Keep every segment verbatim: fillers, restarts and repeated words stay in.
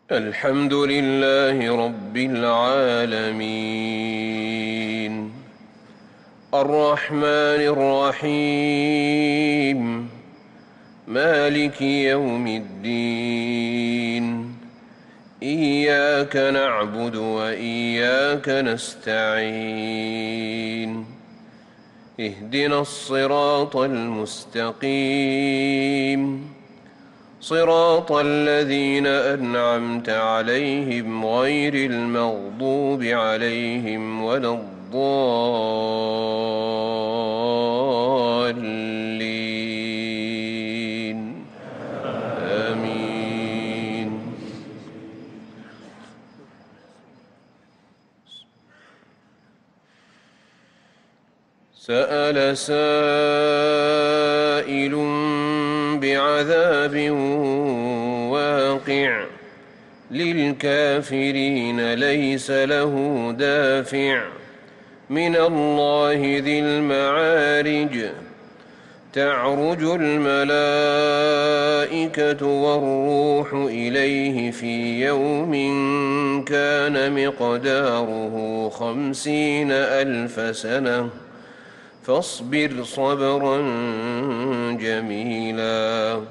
الحمد لله رب العالمين الرحمن الرحيم مالك يوم الدين إياك نعبد وإياك نستعين اهدنا الصراط المستقيم صراط الذين أنعمت عليهم غير المغضوب عليهم ولا الضالين آمين. سأل سائل بعذاب واقع للكافرين ليس له دافع من الله ذي المعارج تعرج الملائكة والروح إليه في يوم كان مقداره خمسين ألف سنة فاصبر صبرا جميلا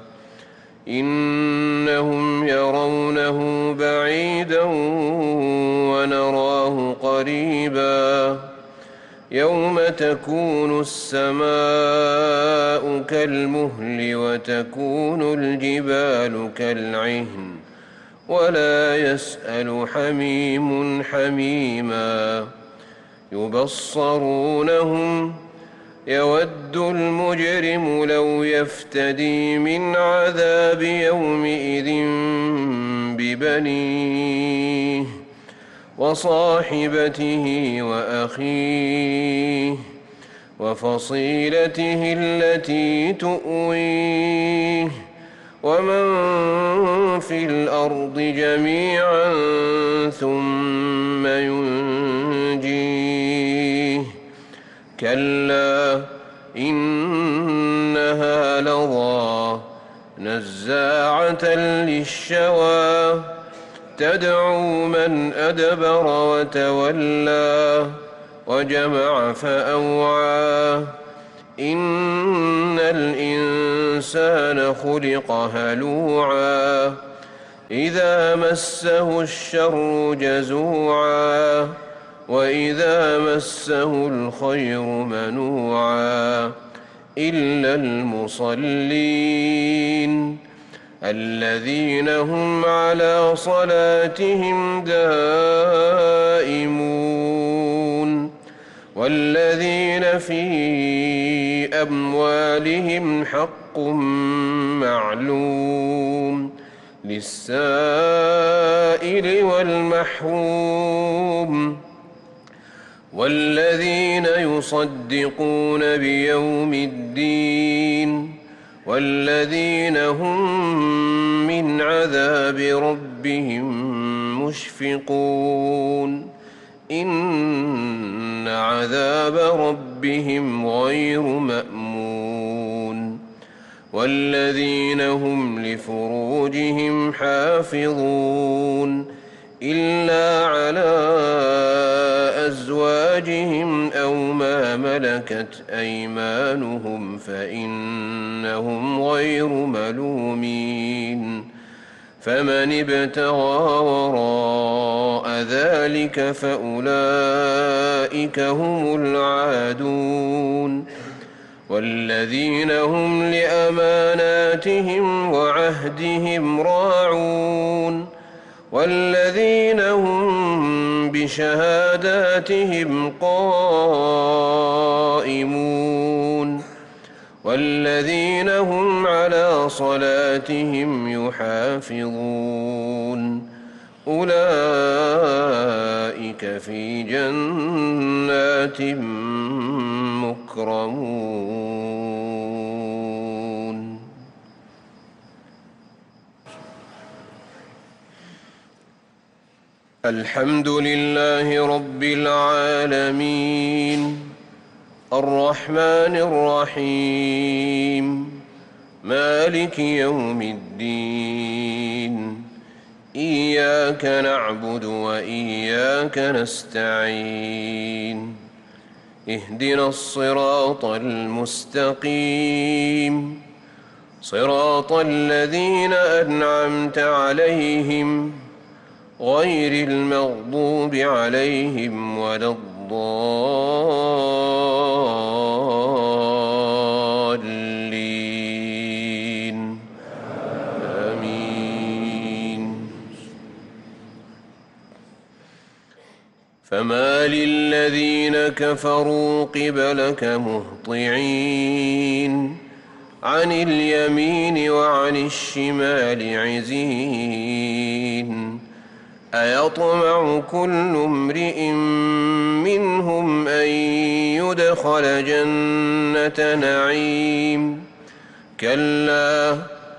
إنهم يرونه بعيدا ونراه قريبا يوم تكون السماء كالمهل وتكون الجبال كالعهن ولا يسأل حميم حميما يبصرونهم يود المجرم لو يفتدي من عذاب يومئذ ببنيه وصاحبته وأخيه وفصيلته التي تؤويه ومن في الأرض جميعا ثم ينجيه كلا إنها لظى نزاعة للشوى تدعو من أدبر وتولى وجمع فأوعى إن الإنسان خلق هلوعا إذا مسه الشر جزوعا وإذا مسه الخير منوعا إلا المصلين الذين هم على صلاتهم دائمون والذين في أموالهم حق معلوم للسائل والمحروم والذين يصدقون بيوم الدين والذين هم من عذاب ربهم مشفقون إن عذاب ربهم غير مأمون والذين هم لفروجهم حافظون إلا على أزواجهم أو ما ملكت أيمانهم فإنهم غير ملومين فمن ابتغى وراء ذلك فأولئك هم العادون والذين هم لأماناتهم وعهدهم راعون والذين هم بشهاداتهم قائمون والذين هم على صلاتهم يحافظون أولئك في جنات مكرمون. الحمد لله رب العالمين الرحمن الرحيم مالك يوم الدين إياك نعبد وإياك نستعين اهدنا الصراط المستقيم صراط الذين أنعمت عليهم غير المغضوب عليهم ولا الضالين آمين. فما للذين كفروا قبلك مهطعين عن اليمين وعن الشمال عزين أيطمع كل امرئ منهم أن يدخل جنة نعيم كلا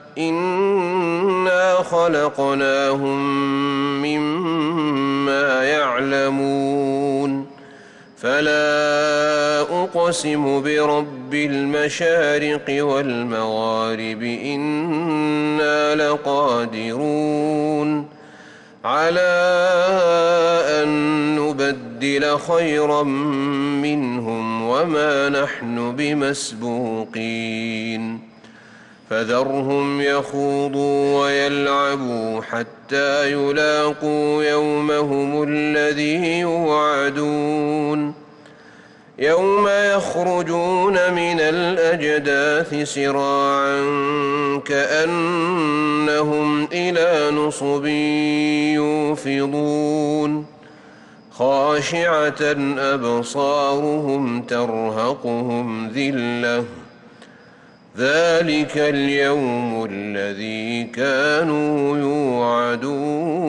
إنا خلقناهم مما يعلمون فلا أقسم برب المشارق والمغارب إنا لقادرون على أن نبدل خيرا منهم وما نحن بمسبوقين فذرهم يخوضوا ويلعبوا حتى يلاقوا يومهم الذي يوعدون يوم يخرجون من الأجداث سراعا كأنهم إلى نصب يوفضون خاشعة أبصارهم ترهقهم ذلة ذلك اليوم الذي كانوا يوعدون.